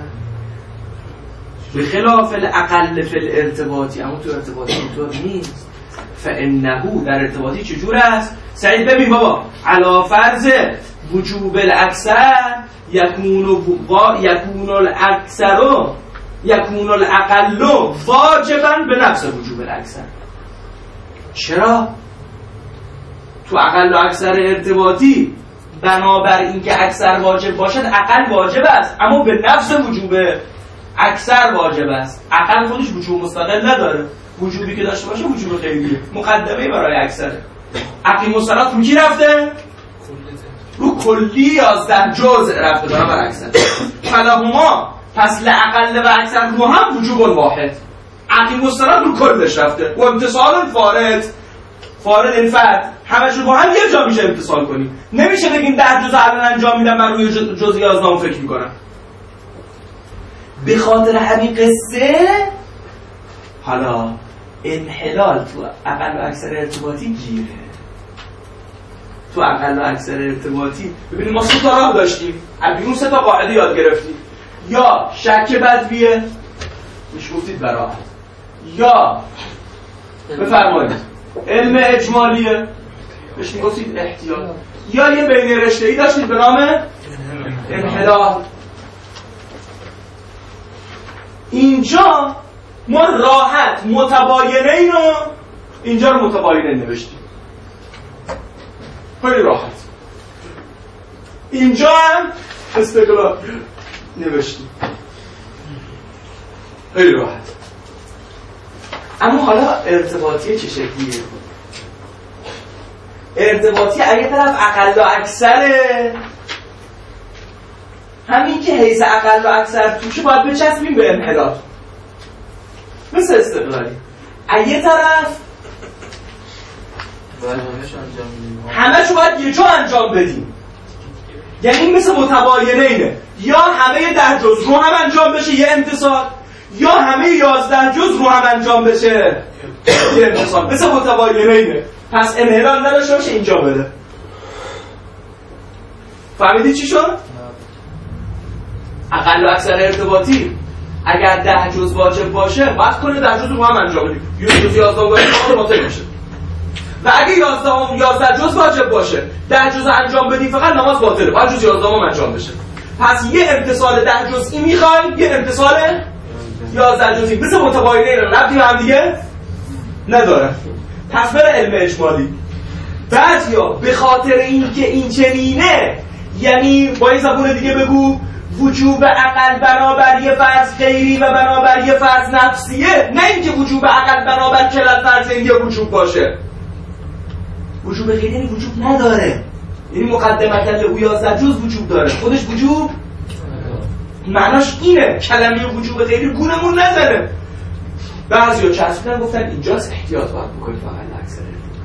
بخلاف الاقل فی الارتباطی. اما تو ارتباطی اینطور نیست. فانه در ارتباطی چجور است؟ سعید ببین بابا، علی فرض وجوب الاکثر یکون الاقل واجبا به نفس وجوب الاکثر. چرا؟ تو اقل و اکثر ارتباطی بنابر اینکه اکثر واجب باشد اقل واجب است، اما به نفس وجوب اکثر واجب است. اقل خودش وجوب مستقل نداره، وجوبی که داشته باشه وجوب خیلیه، مقدمه برای اکثره. اقیم الصلاة رو کی رفته؟ رو کلی 11 جزء رفته برای اکثر. فلهما، پس لاقل و اکثر رو هم وجوب واحد. اقیم الصلاة رو کلش رفته و امتثال فارد این فرد همشون با هم یه جا میشه امتثال کنیم. نمیشه بگیم 10 جزء الان انجام میدم من روی جزء 11 فکر میکنم. به خاطر همین قصه حالا انحلال تو اقل و اکثر ارتباطی گیره. تو اقل و اکثر ارتباطی ببینید ما 3 تا راه داشتیم، از بیرون 3 تا قاعده یاد گرفتیم. یا شک بدویه میش گفتید براءت، یا بفرمایید علم اجمالیه بهش میگفتید احتیاط، یا یه بین رشته‌ای داشتید به نام انحلال. اینجا ما راحت متباینین رو اینجا رو متباینین نوشتیم، خیلی راحت. اینجا هم استقلال نوشتیم، خیلی راحت. اما حالا ارتباطی چه شکلیه؟ ارتباطی اگه طرف اقل و اکثره، همین که حیث اقل و اکثر توشه باید بچسبیم به انحلال، مثل استقلالی. اگه طرف همه شو باید یه جا انجام بدیم، یعنی مثل متباینه اینه، یا همه 10 جز رو هم انجام بشه یه امتصال، یا همه 11 جز رو هم انجام بشه یه امتصال، مثل متباینه اینه. پس انحلال نداشته باشه اینجا بده. فهمیدی چی شد؟ اقل و اکثر ارتباطی اگر 10 جز واجب باشه باید کنه 10 جز رو هم انجام بدیم، 11 واجب باطل میشه. و اگه 11 جز واجب باشه 10 جز انجام بدیم فقط نماز باطله، باید جز 11 هم انجام بشه. پس یه امتصال 10 جزئی میخوایم، یه امتصال 11 جزئی، مثل متباینه رو ربطی به هم دیگه نداره. پس بره علم اجمالی. بعضیا به خاطر اینکه این چنینه، یعنی با این زبون دیگه بگو وجوب عقل بنابر یه فرض غیری و بنابر یه فرض نفسیه، نه اینکه وجوب عقل بنابر کلت فرض یه وجوب باشه. وجوب غیری یعنی وجوب نداره، یعنی مقدمه او 11 جز وجوب داره، خودش وجوب معناش اینه. کلمه وجوب غیری گونمون نداره. بعضیا چسبیدن گفتن اینجاست، احتیاط باید بکنید فقط اکثر.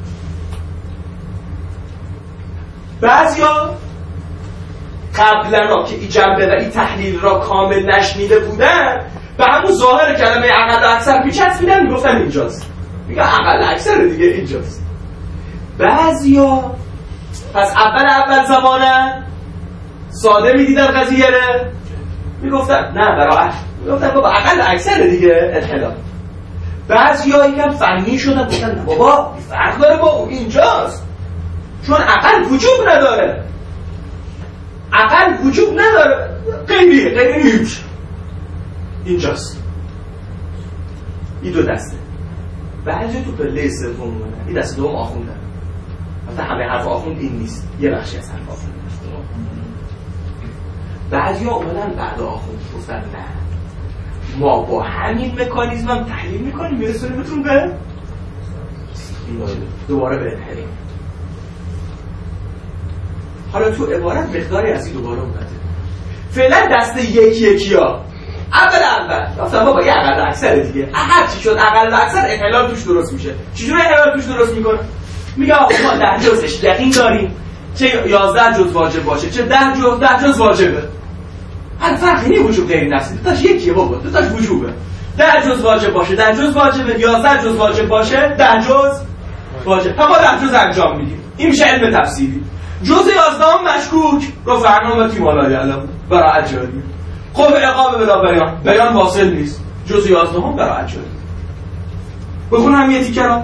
بعضیا قبلا که این جنبه و این تحلیل را کامل نشنیده بودن به همون ظاهر کلمه اقل اکثر پیچسبیدن میگفتن اینجاست، میگن اقل اکثر دیگه اینجاست. بعضیا پس اول زمانه ساده میدیدن قضیه رو، میگفتن نه براحت، میگفتن بابا اقل اکثر دیگه انحلال. بعضیا یکم فنی شدن گفتن نه بابا فرق داره با اون اینجاست، چون اقل وجوب نداره، اقل وجوب نداره، غیری هیچ، اینجاست. این دو دسته. بعضی تو پله سوم اومدن، این دسته دوم آخوندن. مثلا همه حرف آخوند این نیست، یه بخشی از حرف آخوند. بعضی ها اومدن بعد آخوند گفتن نه ما با همین مکانیزم هم تحلیل میکنیم میرسونیم بتون به دوباره به انحلال. حالا تو عبارت مقداری از این دوباره اومده. فعلا دسته یکی ها اول گفتم بابا یه اقل اکثر دیگه، هر چی شد اقل اکثر انحلال توش درست میشه. چجوری انحلال توش درست میکنه؟ میگه آخه ما 10 جزش یقین داریم، چه 11 جز واجب باشه چه 10 جز واجبه، هر فرقی نیست. وجوب غیر نفسی دوتاش یکیه بابا، دوتاش وجوبه. 10 جز واجب باشه 10 جز واجبه، 11 جز واجب باشه 10 جز واجب، ما 10 جز انجام میدیم. این میشه علم تفسیری. جز 11 هم مشکوک رو فرنامه تیمالای علم براعت جاری. خب اقامه بلا بیان واصل نیست، جز 11 هم براعت جاری. بخون هم یه تیکه رو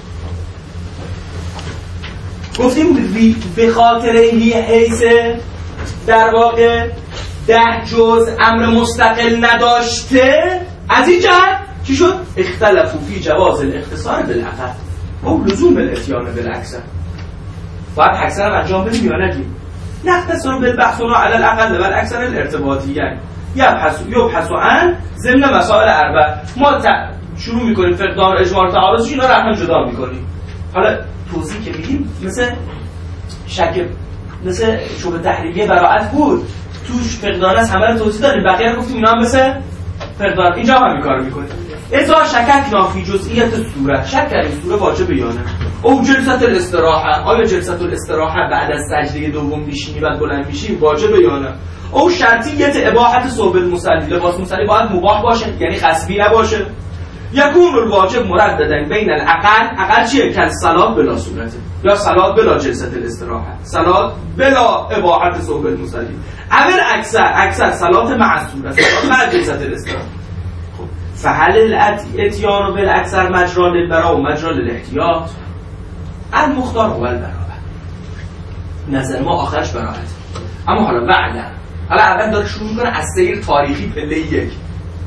گفتیم به خاطر این حیث در واقع 10 جز امر مستقل نداشته، از این جهت چی شد؟ اختلفوا فی جواز الاختصار بالاقل و لزوم الاتیان بالاکثر. باید اکثر هم انجام بدیم یا ندیم؟ نختصر بالبحث علی الاقل و الاکثر الارتباطی، یعنی یبحث عن ضمن مسائل اربع. ما شروع میکنیم فقدان اجماع تعارضش، اینا رو هم جدا میکنیم. حالا توضیح که میدیم مثل شک، مثل شبه تحریلیه براعت بود، توش فقدان از همه رو توضیح دادیم، بقیه رو گفتیم اینا هم مثل فقدان. اینجا هم این کارو میکنیم. اذا شکک نافی جزئیت صورت، شک در این صورت واجب یا نه. او جلسه الاستراحه، آیا جلسه الاستراحه بعد از سجده دوم میشینی بعد بلند میشی واجب یا نه. او شرطیت اباحت ثوب المصلی، لباس مصلی باید مباح باشه یعنی غصبی نباشه. یکون الواجب مرددن بین اقل چیه؟ که صلات بلا صورته یا صلات بلا جلسه الاستراحه، صلات بلا اباحت ثوب المصلی. اول اکثر صلات مع صورت، صلات مع جلسه الاستراحه. فهل الاتیان بالاکثر مجرا للبراء و مجرا للاحتیاط؟ المختار هو البراء. نظر ما آخرش براءت. اما حالا بعدا، حالا اول داره شروع میکنه از سیر تاریخی پله یک.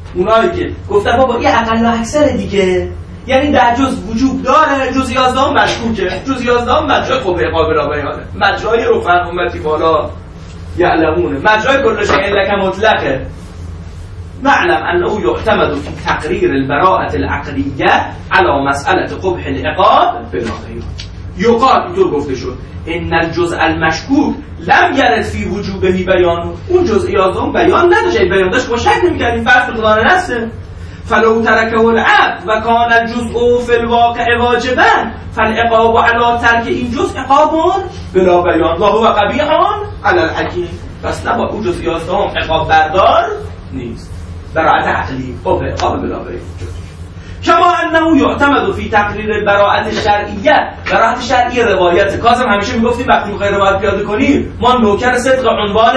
اونایی که گفتن بابا این اقل و اکثر دیگه، یعنی در جز وجود داره، جز 11 مشکوکه، جز 11 مجرای قوه قابل بیانه، مجرای رفع امتی بالا یعلمونه، مجرای کل شیء لک مطلقه. معلم انه یعتمد فی تقریر البراءة العقلیه علی مسئله قبح العقاب بلا غیر. یقال اینطور گفته شد ان الجزء المشکوک لم یرد فی وجوبه بیان، اون جزء 11 بیان نداشت، بیان داشت ما شک نمی‌کردیم فرض به خدا نسته. فلو ترکه العبد و کان الجزء فی الواقع واجبا فالعقاب علی ترک این جزء عقاب بلا بیان و هو قبیح علی الحکیم. پس نه با اون جزء 11 عقاب بردار نیست، براءت عقلی عقاب بلا بیان. کما انه یعتمد فی تقریر براءت شرعیه، براءت شرعی روایت. کاظم همیشه میگفتیم وقتی میخوای روایت پیاده کنیم ما نوکر صدق عنوان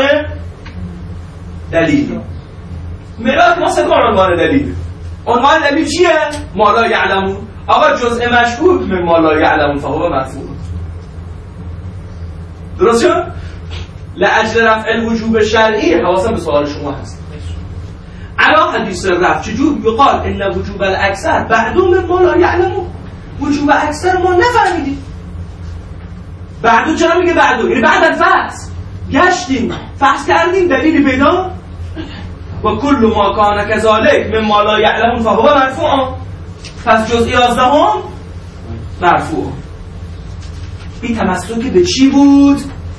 دلیل، ملاک ما صدق عنوان دلیل. عنوان دلیل چیه؟ ما لا یعلمون. آقا جزء مشکوک من ما لا یعلمون فهو مرفوع. درست شد؟ لاجل رفع الوجوب شرعی. حواسم به سوال شما هست. علا حدیث رفع چجور؟ یقال ان وجوب الاکثر بعدو من ما لا یعلمون. وجوب اکثر ما نفهمیدیم. بعدو چرا میگه بعدو؟ یعنی بعد از فحص گشتیم، فحص کردیم، دلیلی پیدا و کل ما کان کذالک من ما لا یعلمون فهو مرفوع. پس جزء 11 مرفوع. این تمسک به چی بود؟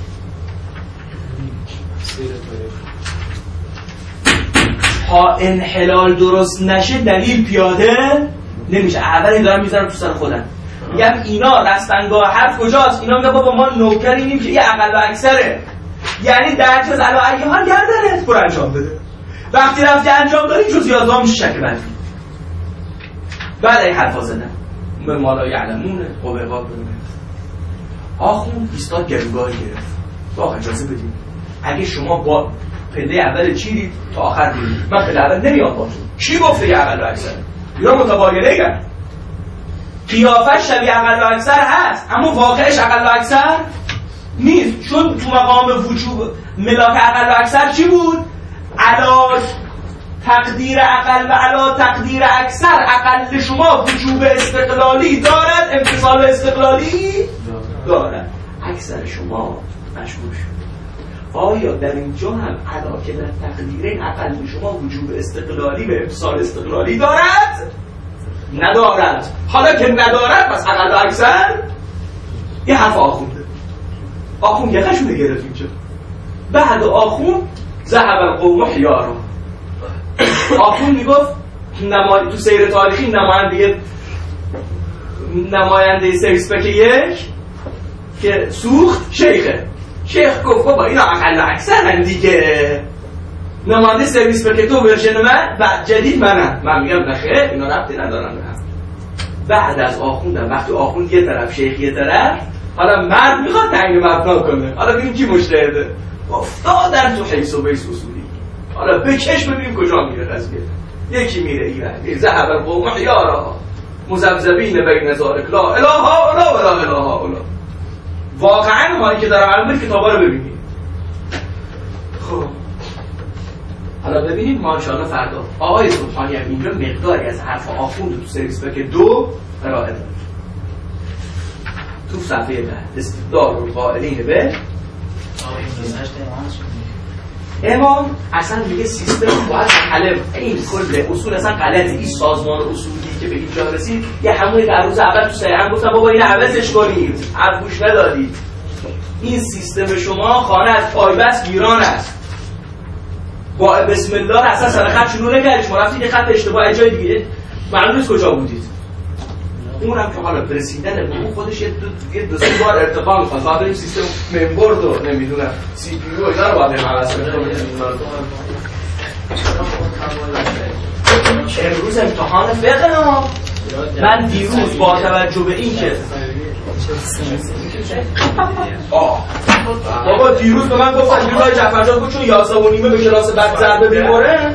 تا انحلال درست نشه دلیل پیاده نمیشه. اولی دارم میذارم تو سر خودم، میگم اینا رستنگاه حرف کجاست؟ اینا میگن بابا ما نوکریم که یه اقل و اکثره، یعنی در جز علی ای حال گردنت برو انجام بده. وقتی رفتی انجام دادی جز 11 میشه شک بندی. بعد این حرفا زدن به ما لا یعلمونه قوه قابل آخون ایستاد گروگاه گرفت. با اجازه بدید اگه شما با پله اول چیدید تا آخر دیدید، من پله اول نمیاد باشم. کی گفته یه اقل و اکثر؟ اینا متباینه گرد. قیافش شبیه اقل و اکثر هست اما واقعش اقل و اکثر نیست، چون تو مقام وجوب ملاک اقل و اکثر چی بود؟ علا تقدیر اقل و علا تقدیر اکثر. اقل شما وجوب استقلالی دارد، امتصال استقلالی دارد، اکثر شما مشمول شد. آیا در اینجا هم علا که در تقدیر اقل شما وجوب استقلالی و امتصال استقلالی دارد؟ ندارد. حالا که ندارد پس اقل و اکثر یه حرف آخونده. آخون یقشونه گرفت اینجا. بعد آخون ذهب القوم حیارا. آخون میگفت تو سیر تاریخی نماینده سرویس پک یک که سوخت شیخه. شیخ گفت بابا اینا اقل و اکثر دیگه، نماینده سرویس پک تو ورژن من و جدید من میگم نخیر اینا ربطی ندارن. بعد از آخوندم وقتی آخوند یه طرف شیخ یه طرف، حالا مرد میخواد تعیین مبنا کنه، حالا ببین کی مجتهده افتادن تو حیث و بیس اصولی. حالا بکش ببینیم کجا میره قضیه. یکی میره ایران ذهب القوم حیارا مذبذبین بین ذالک لا اله الا ولا اله الا. واقعا ما که دارم الان کتابا رو ببینیم. خب حالا ببینیم ماشاءالله فردا آقای سلطانی هم اینجا مقداری از حرف آخوند تو سرویس پک 2 ارائه داد. تو صفحه بعد استدلال القائلین به امام اصلا میگه سیستم باید حلم. این کل اصول اصلا غلطه. این سازمان اصولی که به اینجا رسید یه همونی که روز اول تو سریعا گفتم بابا این عوضش کنید، حرف گوش ندادید. این سیستم شما خانه از پایبست ویران است. با بسم الله اصلا سر خط شروع نکردید، شما رفتید یه خط اشتباه جای دیگه معلوم نیست کجا بودید. اونم که حالا رسیدن به اون خودش یه دو سه بار ارتقا میخواد. باید بریم سیستم ممبورد و نمیدونم سی پی یو اینا رو باید بریم عوض کنیم. امروز امتحان فقه من دیروز با توجه به این که بابا دیروز به من گفتن جلوی جعفرجان بود چون 11:30 به کلاس بعد ضربه می‌خوره.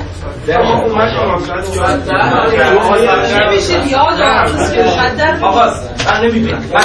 نمیشه یاد آقا من نمی‌بینم.